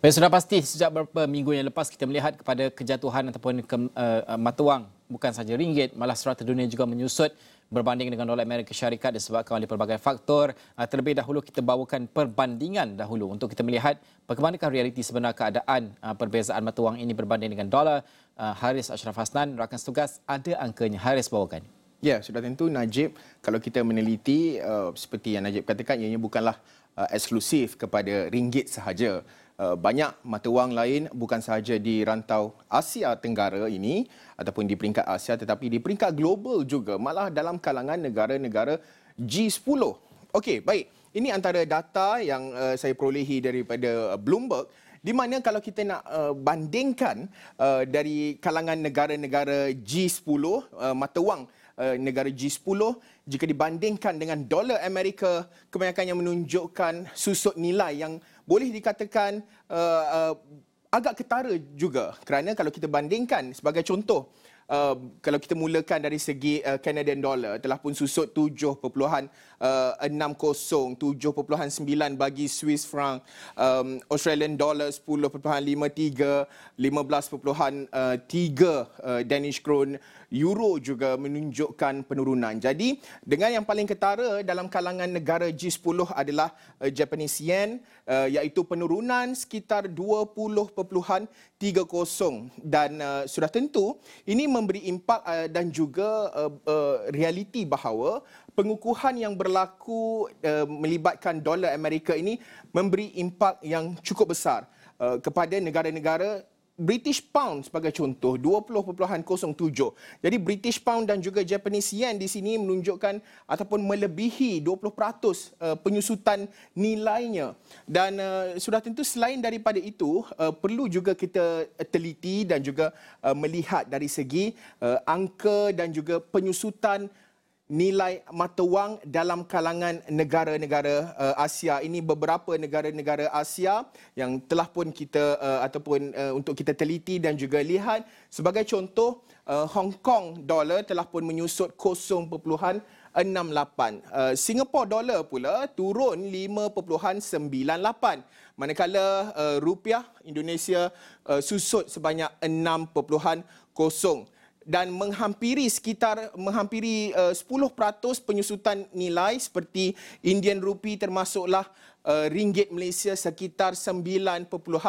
Baik, sudah pasti sejak beberapa minggu yang lepas kita melihat kepada kejatuhan ataupun mata wang bukan sahaja ringgit, malah serata dunia juga menyusut berbanding dengan dolar Amerika Syarikat disebabkan oleh pelbagai faktor. Terlebih dahulu kita bawakan perbandingan dahulu untuk kita melihat bagaimanakah realiti sebenar keadaan perbezaan mata wang ini berbanding dengan dolar. Haris Ashraf Hasnan, rakan setugas, ada angkanya. Haris bawakan. Ya, sudah tentu Najib, kalau kita meneliti seperti yang Najib katakan, ianya bukanlah eksklusif kepada ringgit sahaja. Banyak mata wang lain bukan sahaja di rantau Asia Tenggara ini ataupun di peringkat Asia, tetapi di peringkat global juga, malah dalam kalangan negara-negara G10. Okey, baik. Ini antara data yang saya perolehi daripada Bloomberg, di mana kalau kita nak bandingkan dari kalangan negara-negara G10, mata wang negara G10, jika dibandingkan dengan dolar Amerika, kebanyakannya menunjukkan susut nilai yang boleh dikatakan agak ketara juga, kerana kalau kita bandingkan sebagai contoh, kalau kita mulakan dari segi Canadian dollar telah pun susut 7.60, 7.9 bagi Swiss franc, Australian dollar 10.53, 15.3 Danish krone, euro juga menunjukkan penurunan. Jadi dengan yang paling ketara dalam kalangan negara G10 adalah Japanese yen, iaitu penurunan sekitar 20.30, dan sudah tentu ini memberi impak dan juga realiti bahawa pengukuhan yang berlaku melibatkan dolar Amerika ini memberi impak yang cukup besar kepada negara-negara. British Pound sebagai contoh 20.07. Jadi British Pound dan juga Japanese Yen di sini menunjukkan ataupun melebihi 20% penyusutan nilainya. Dan sudah tentu selain daripada itu, perlu juga kita teliti dan juga melihat dari segi angka dan juga penyusutan nilai mata wang dalam kalangan negara-negara Asia. Ini beberapa negara-negara Asia yang telah pun kita ataupun untuk kita teliti dan juga lihat. Sebagai contoh, Hong Kong dollar telah pun menyusut 0.68. Singapore dollar pula turun 5.98. Manakala rupiah Indonesia susut sebanyak 6.0 dan menghampiri 10% penyusutan nilai, seperti Indian rupee termasuklah ringgit Malaysia sekitar 9.65.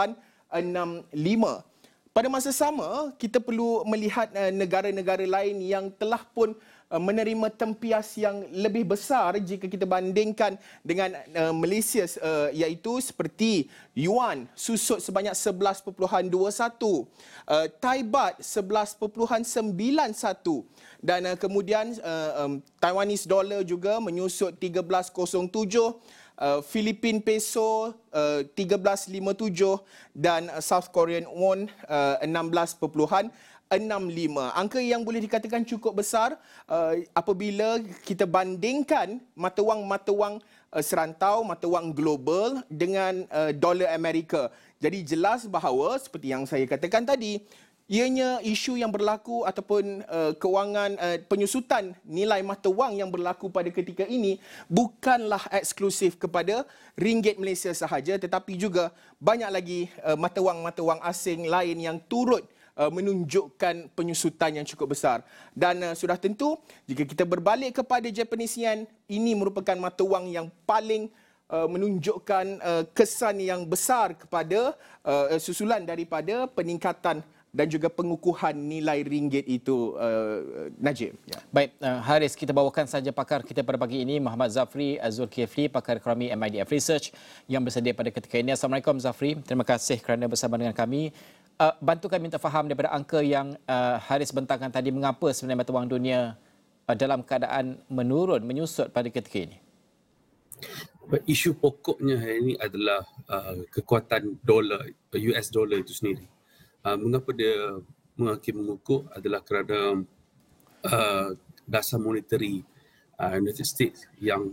Pada masa sama, kita perlu melihat negara-negara lain yang telah pun menerima tempias yang lebih besar jika kita bandingkan dengan Malaysia, iaitu seperti Yuan susut sebanyak 11.21, Thai Baht 11.91, dan kemudian Taiwanese dollar juga menyusut 13.07, Philippine peso 13.57 dan South Korean won 16.65. Angka yang boleh dikatakan cukup besar apabila kita bandingkan mata wang serantau, mata wang global dengan dolar Amerika. Jadi jelas bahawa seperti yang saya katakan tadi, ianya isu yang berlaku ataupun kewangan penyusutan nilai mata wang yang berlaku pada ketika ini bukanlah eksklusif kepada ringgit Malaysia sahaja, tetapi juga banyak lagi mata wang asing lain yang turut menunjukkan penyusutan yang cukup besar. Dan sudah tentu jika kita berbalik kepada Japanese yen, ini merupakan mata wang yang paling menunjukkan kesan yang besar kepada susulan daripada peningkatan dan juga pengukuhan nilai ringgit itu, Najib. Ya. Baik, Haris, kita bawakan saja pakar kita pada pagi ini, Muhammad Zafri Zulkifli, pakar ekonomi MIDF Research yang bersedia pada ketika ini. Assalamualaikum Zafri, terima kasih kerana bersama dengan kami. Bantu kami minta faham daripada angka yang Haris bentangkan tadi, mengapa sebenarnya mata wang dunia dalam keadaan menurun, menyusut pada ketika ini? Isu pokoknya hari ini adalah kekuatan dolar, US dollar itu sendiri. Mengapa dia makin mengukuh adalah kerana dasar monetary United States yang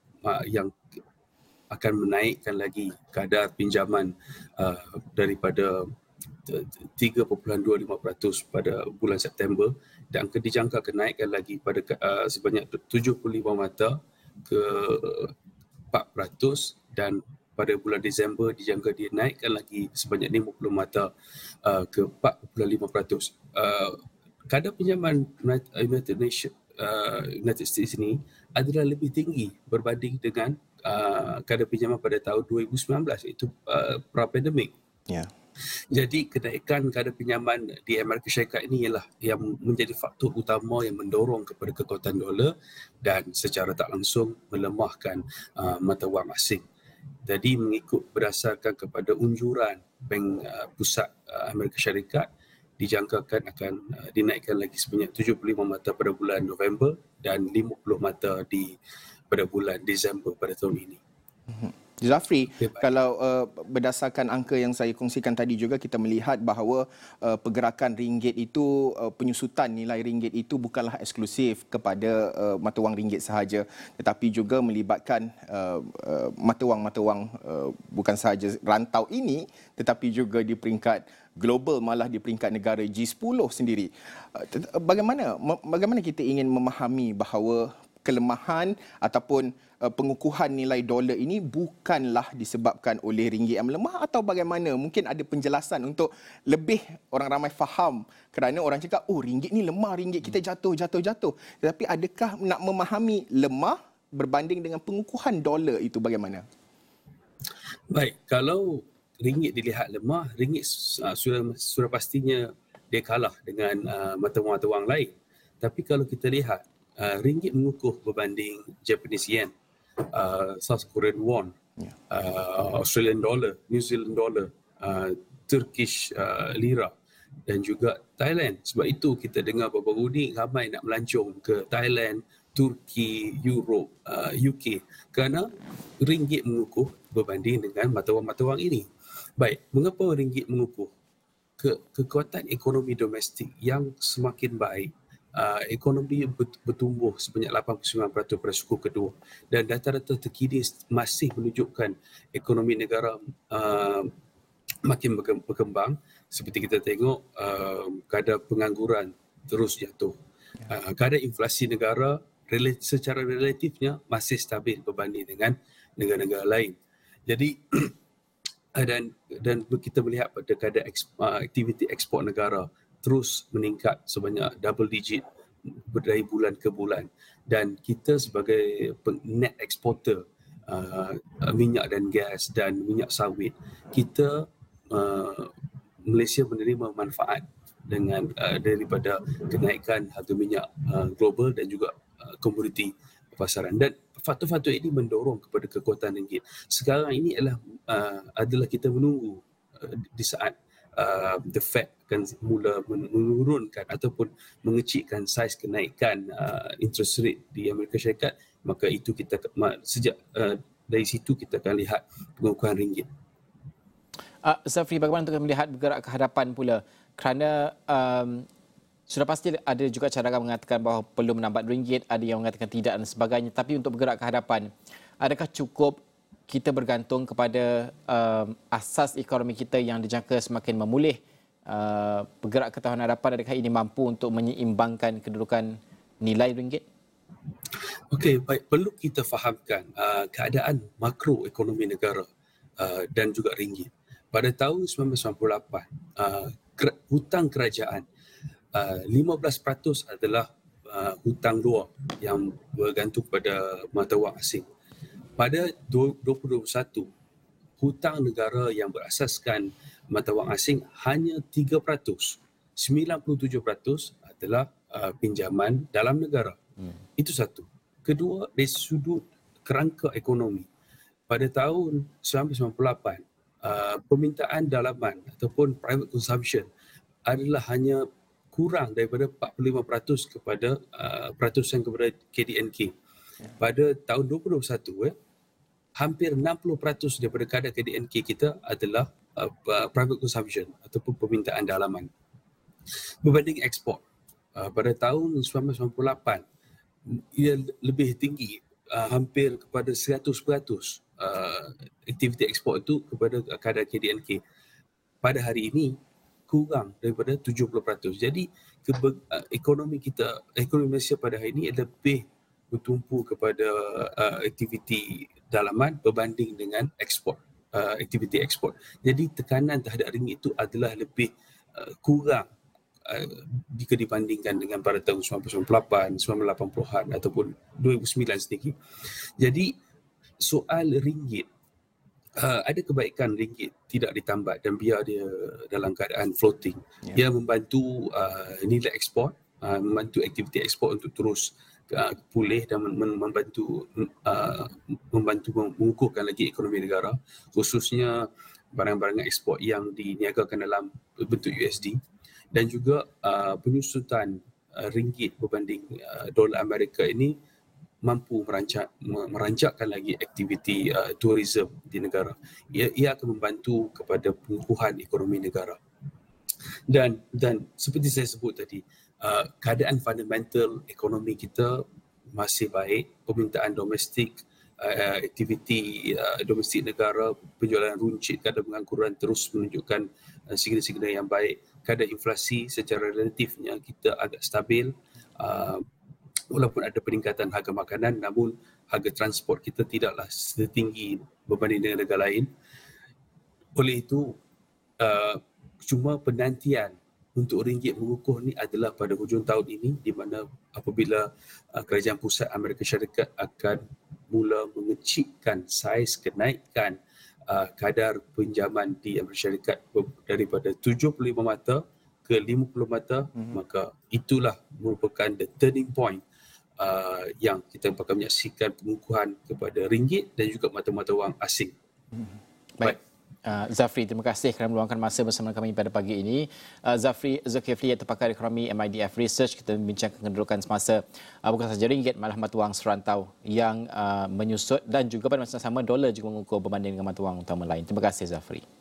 akan menaikkan lagi kadar pinjaman daripada 3.25% pada bulan September, dan akan dijangka kenaikkan lagi pada sebanyak 75 mata ke 4%, dan pada bulan Disember dijangka dia naikkan lagi sebanyak 50 mata ke 4.5%. Kadar pinjaman United States ini adalah lebih tinggi berbanding dengan kadar pinjaman pada tahun 2019 iaitu pra-pandemik. Ya. Jadi kenaikan kadar pinjaman di Amerika Syarikat ini ialah yang menjadi faktor utama yang mendorong kepada kekuatan dolar dan secara tak langsung melemahkan mata wang asing. Jadi mengikut berdasarkan kepada unjuran Bank Pusat Amerika Syarikat, dijangkakan akan dinaikkan lagi sebanyak 75 mata pada bulan November dan 50 mata pada bulan Disember pada tahun ini. Zafri, kalau berdasarkan angka yang saya kongsikan tadi juga kita melihat bahawa pergerakan ringgit itu, penyusutan nilai ringgit itu bukanlah eksklusif kepada mata wang ringgit sahaja, tetapi juga melibatkan mata wang bukan sahaja rantau ini tetapi juga di peringkat global, malah di peringkat negara G10 sendiri. Bagaimana kita ingin memahami bahawa kelemahan ataupun pengukuhan nilai dolar ini bukanlah disebabkan oleh ringgit yang melemah, atau bagaimana? Mungkin ada penjelasan untuk lebih orang ramai faham, kerana orang cakap ringgit ni lemah, ringgit kita jatuh. Tetapi adakah nak memahami lemah berbanding dengan pengukuhan dolar itu bagaimana? Baik, kalau ringgit dilihat lemah, ringgit sudah pastinya dia kalah dengan mata wang lain. Tapi kalau kita lihat ringgit mengukuh berbanding Japanese yen, South Korean won, Australian dollar, New Zealand dollar, Turkish lira dan juga Thailand. Sebab itu kita dengar baru-baru ni ramai nak melancong ke Thailand, Turki, Europe, UK kerana ringgit mengukuh berbanding dengan mata wang ini. Baik, mengapa ringgit mengukuh? Kekuatan ekonomi domestik yang semakin baik, ekonomi bertumbuh sebanyak 89% pada suku kedua dan data-data terkini masih menunjukkan ekonomi negara makin berkembang. Seperti kita tengok kadar pengangguran terus jatuh, kadar inflasi negara secara relatifnya masih stabil berbanding dengan negara-negara lain. Jadi dan kita melihat pada kadar aktiviti ekspor negara terus meningkat sebanyak double digit dari bulan ke bulan, dan kita sebagai net exporter minyak dan gas dan minyak sawit, kita Malaysia menerima manfaat daripada kenaikan harga minyak global dan juga komoditi pasaran, dan faktor-faktor ini mendorong kepada kekuatan ringgit. Sekarang ini adalah kita menunggu di saat the Fed akan mula menurunkan ataupun mengecilkan saiz kenaikan interest rate di Amerika Syarikat, maka itu kita dari situ kita akan lihat pengukuhan ringgit. Zafri, bagaimana untuk melihat bergerak ke hadapan pula? Kerana sudah pasti ada juga cadangan mengatakan bahawa perlu menambat ringgit, ada yang mengatakan tidak dan sebagainya. Tapi untuk bergerak ke hadapan, adakah cukup kita bergantung kepada asas ekonomi kita yang dijangka semakin memulih, bergerak ke tahun hadapan? Adakah ini mampu untuk menyeimbangkan kedudukan nilai ringgit? Okey, baik, perlu kita fahamkan keadaan makro ekonomi negara dan juga ringgit. Pada tahun 1998, hutang kerajaan 15% adalah hutang luar yang bergantung pada mata wang asing. Pada 2021, hutang negara yang berasaskan mata wang asing hanya 3%. 97% adalah pinjaman dalam negara. Itu satu. Kedua, dari sudut kerangka ekonomi. Pada tahun 1998, permintaan dalaman ataupun private consumption adalah hanya kurang daripada 45% kepada peratusan kepada KDNK. Pada tahun 2021, hampir 60% daripada kadar KDNK kita adalah private consumption ataupun permintaan dalaman. Berbanding ekspor, pada tahun 1998 ia lebih tinggi, hampir kepada 100% aktiviti ekspor itu kepada kadar KDNK. Pada hari ini kurang daripada 70%. Jadi ekonomi Malaysia pada hari ini lebih bertumpu kepada aktiviti dalaman berbanding dengan ekspor. aktiviti ekspor. Jadi tekanan terhadap ringgit itu adalah lebih kurang jika dibandingkan dengan pada tahun 1998, 1980-an ataupun 2009 sendiri. Jadi soal ringgit, ada kebaikan ringgit tidak ditambat dan biar dia dalam keadaan floating. Ia membantu nilai ekspor, membantu aktiviti ekspor untuk terus pulih dan membantu mengukuhkan lagi ekonomi negara, khususnya barang-barang ekspor yang diniagakan dalam bentuk USD, dan juga penyusutan ringgit berbanding dolar Amerika ini mampu merancakkan lagi aktiviti tourism di negara. Ia akan membantu kepada pengukuhan ekonomi negara. Dan seperti saya sebut tadi, keadaan fundamental ekonomi kita masih baik, permintaan domestik, aktiviti domestik negara, penjualan runcit, kadar pengangguran terus menunjukkan signal-signal yang baik. Kadar inflasi secara relatifnya kita agak stabil, walaupun ada peningkatan harga makanan, namun harga transport kita tidaklah setinggi berbanding dengan negara lain. Oleh itu, cuma penantian untuk ringgit mengukuh ni adalah pada hujung tahun ini, di mana apabila kerajaan pusat Amerika Syarikat akan mula mengecikkan saiz kenaikan kadar pinjaman di Amerika Syarikat daripada 75 mata ke 50 mata, maka itulah merupakan the turning point yang kita bakal menyaksikan pengukuhan kepada ringgit dan juga mata-mata wang asing. Baik. Zafri, terima kasih kerana meluangkan masa bersama kami pada pagi ini. Zafri Zulkifli, pakar ekonomi MIDF Research, kita membincangkan kedudukan semasa bukan sahaja ringgit, malah mata wang serantau yang menyusut, dan juga pada masa yang sama dolar juga mengukur berbanding dengan mata wang utama lain. Terima kasih Zafri.